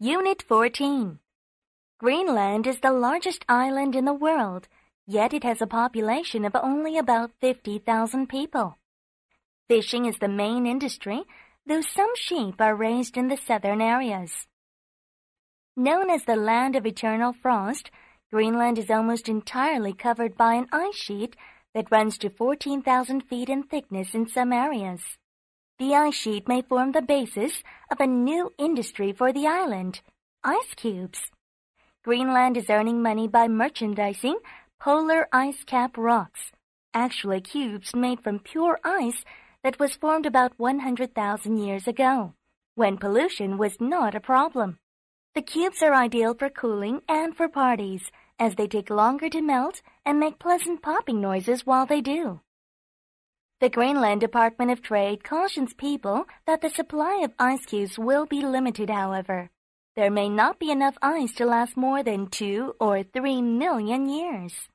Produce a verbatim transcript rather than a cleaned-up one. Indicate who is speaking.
Speaker 1: Unit fourteen. Greenland is the largest island in the world, yet it has a population of only about fifty thousand people. Fishing is the main industry, though some sheep are raised in the southern areas. Known as the land of eternal frost, Greenland is almost entirely covered by an ice sheet that runs to fourteen thousand feet in thickness in some areas. The ice sheet may form the basis of a new industry for the island, ice cubes. Greenland is earning money by merchandising polar ice cap rocks, actually cubes made from pure ice that was formed about one hundred thousand years ago, when pollution was not a problem. The cubes are ideal for cooling and for parties, as they take longer to melt and make pleasant popping noises while they do. The Greenland Department of Trade cautions people that the supply of ice cubes will be limited, however. There may not be enough ice to last more than two or three million years.